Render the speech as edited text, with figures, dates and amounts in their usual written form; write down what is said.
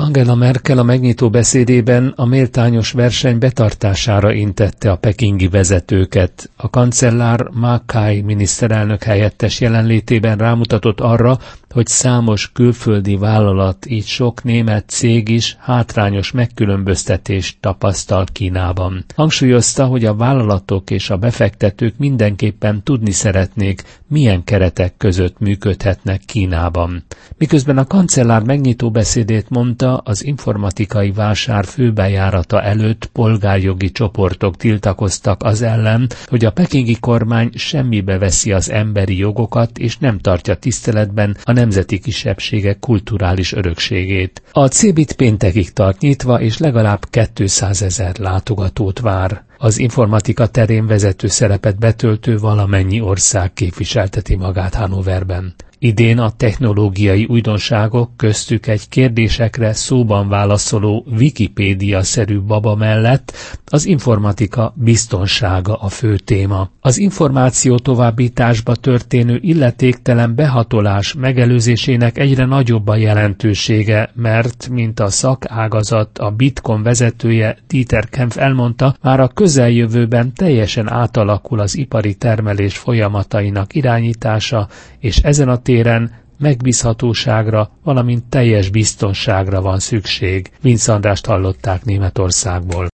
Angela Merkel a megnyitó beszédében a méltányos verseny betartására intette a pekingi vezetőket. A kancellár Ma Kai miniszterelnök helyettes jelenlétében rámutatott arra, hogy számos külföldi vállalat, így sok német cég is hátrányos megkülönböztetést tapasztal Kínában. Hangsúlyozta, hogy a vállalatok és a befektetők mindenképpen tudni szeretnék, milyen keretek között működhetnek Kínában. Miközben a kancellár megnyitó beszédét mondta, az informatikai vásár főbejárata előtt polgárjogi csoportok tiltakoztak az ellen, hogy a pekingi kormány semmibe veszi az emberi jogokat és nem tartja tiszteletben a nemzeti kisebbségek kulturális örökségét. A CeBIT péntekig tart nyitva, és legalább 200 000 látogatót vár. Az informatika terén vezető szerepet betöltő valamennyi ország képviselteti magát Hannoverben. Idén a technológiai újdonságok, köztük egy kérdésekre szóban válaszoló Wikipédia-szerű baba mellett az informatika biztonsága a fő téma. Az információ továbbításba történő illetéktelen behatolás megelőzésének egyre nagyobb a jelentősége, mert, mint a szakágazat a Bitkom vezetője Dieter Kempf elmondta, már a közeljövőben teljesen átalakul az ipari termelés folyamatainak irányítása, és ezen a téren megbízhatóságra, valamint teljes biztonságra van szükség. Vince Andrást hallották Németországból.